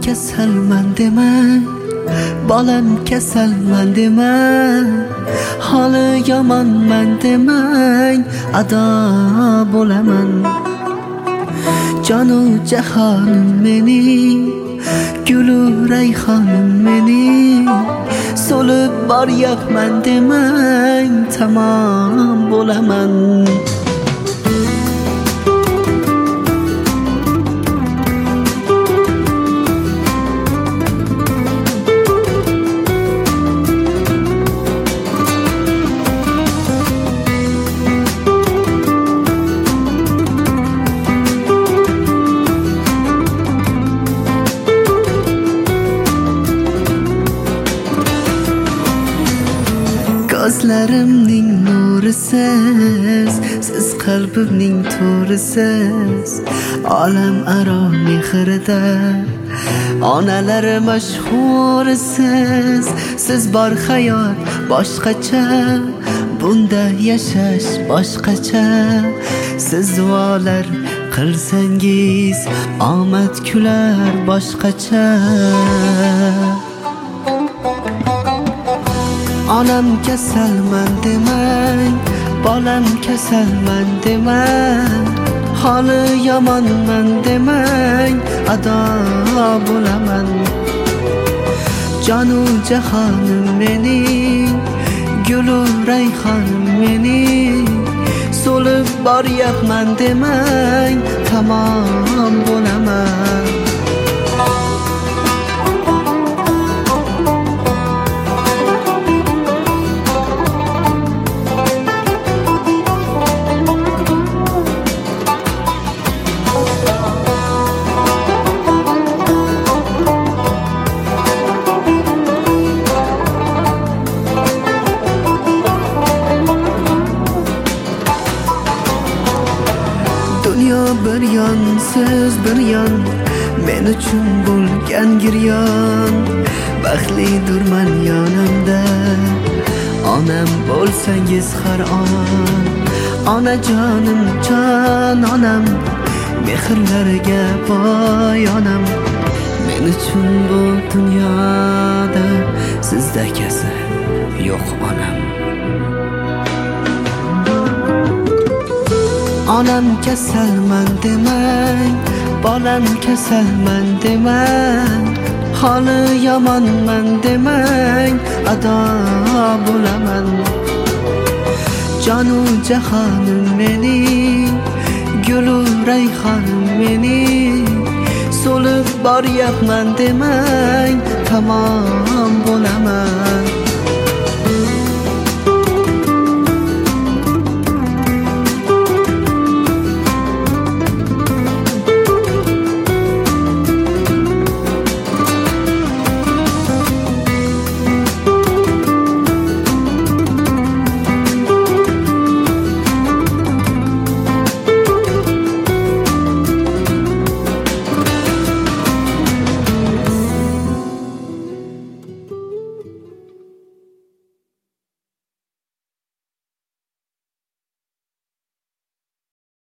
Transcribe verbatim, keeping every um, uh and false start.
kasalman demang, bolam kasalman demang, holi yomonman demang, ado bo'laman. Jonu jahonim mening, gulu rayhonim mening, so'lib boryapman demang, tamom bo'laman. Ko'zlarimning nurisiz, siz qalbimning to'risiz, olam aro mehrida onalar mashhurisiz. Siz bor hayot boshqacha, bunda yashash boshqacha. Siz duolar qilsangiz omad kular boshqacha. Onam kasalman demang, bolam kasalman demang, holi yomonman demang, ado bo'laman. Jonu jahonim mening, gulu rayhonim mening, so'lib boryapman demang, tamom bo'laman. Dunyo bir yon, siz bir yon, men uchun bo'lgan giryon. Baxtlidirman yonimda, onam bo'lsangiz har on. Onajonim jon onam, mehrlarga boy onam. Men uchun bu dunyoda sizdakasi yo'q onam. Onam kasalman demang, bolam kasalman demang, holi yomonman demang, ado bo'laman. Jonu jahonim mening, gulu rayhonim mening, so'lib boryapman demang, tamom bo'laman.